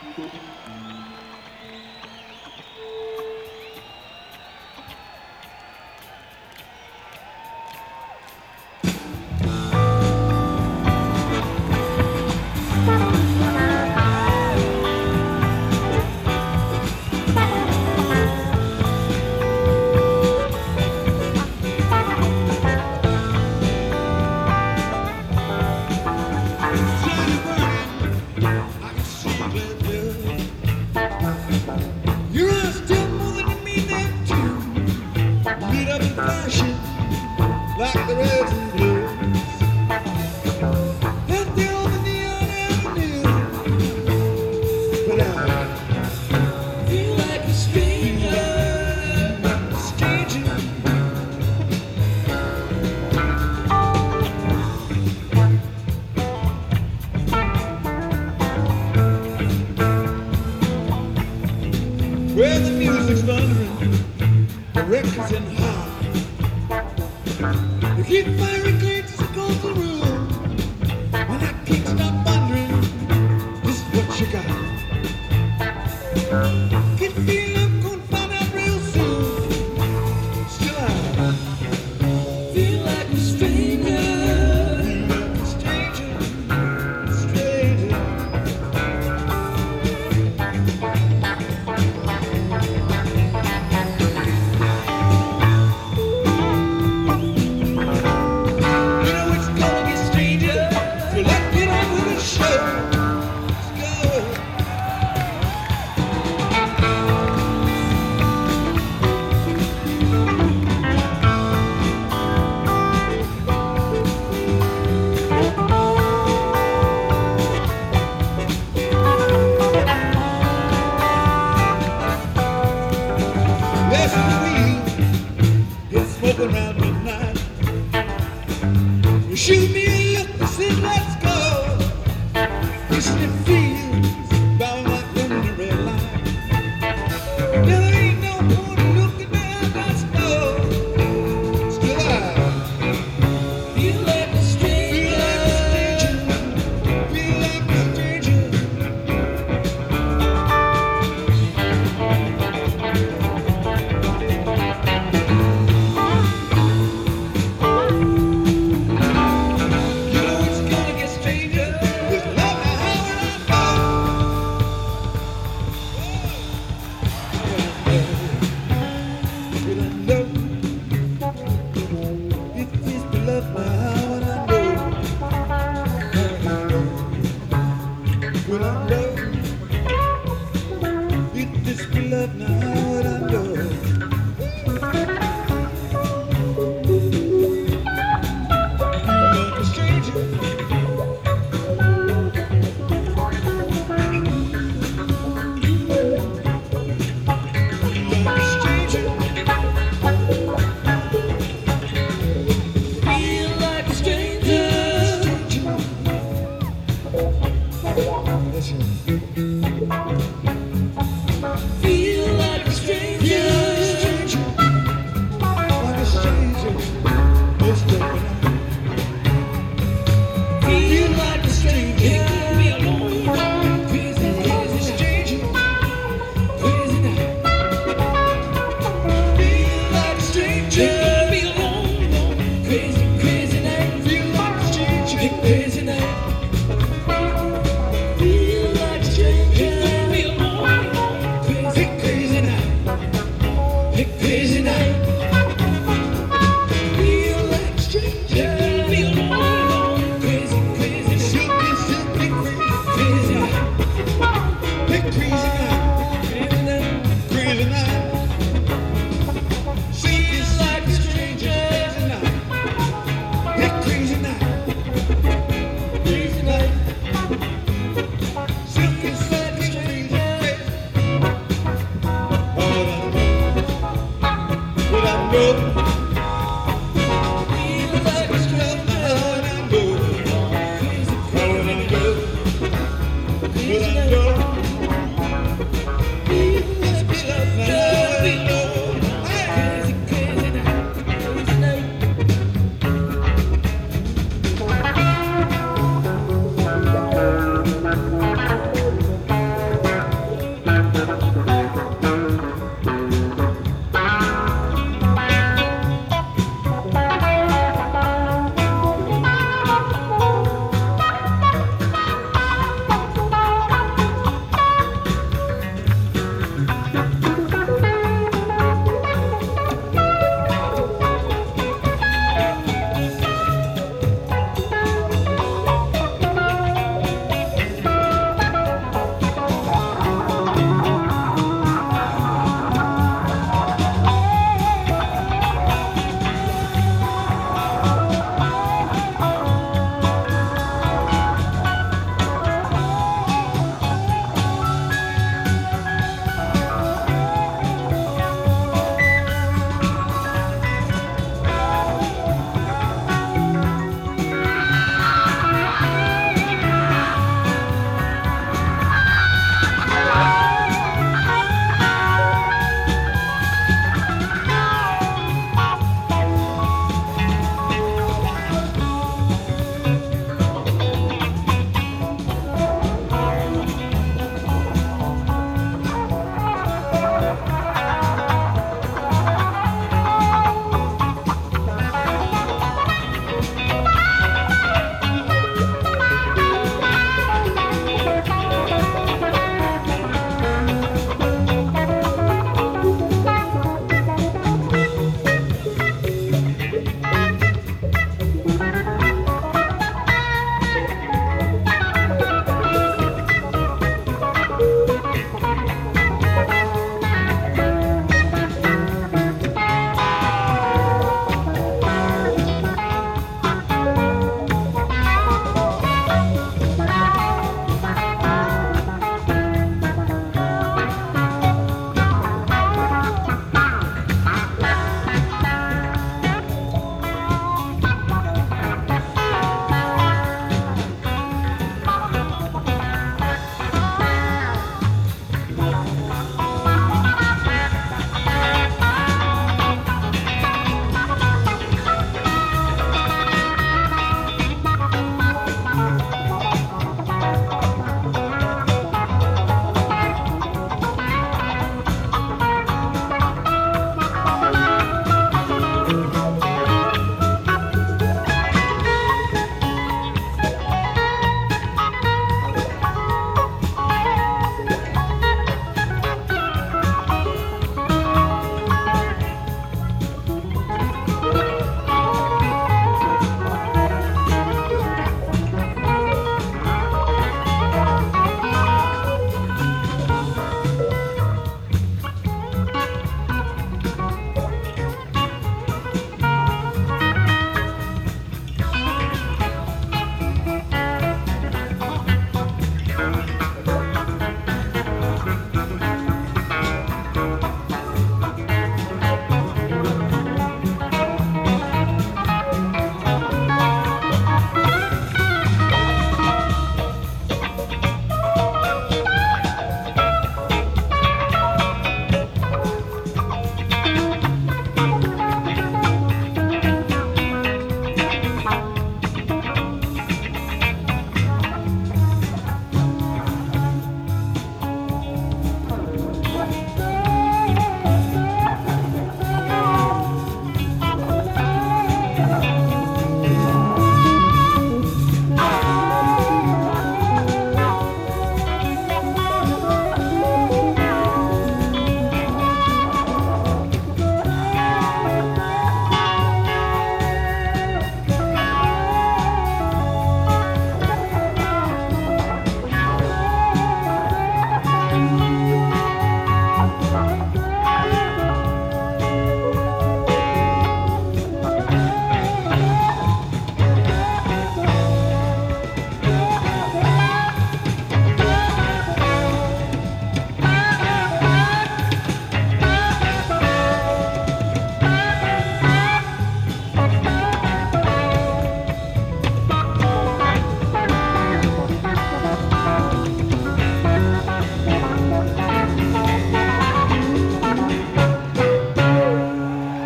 Where the music's thundering, the record's in high. You keep firing clicks across the room, and I can't stop wondering just what you got. Can feel I'm gonna find out real soon. Still I feel like a stranger. Feel like a stranger, stranger. Around midnight, you shoot me a look that says let's go. Listen, it feels about like running a red light. Now there ain't no point in looking behind that snow. Still I feel like a stranger. Feel like a stranger. Love now what I know. Like a stranger. Like a stranger. Feel like a stranger. Listen.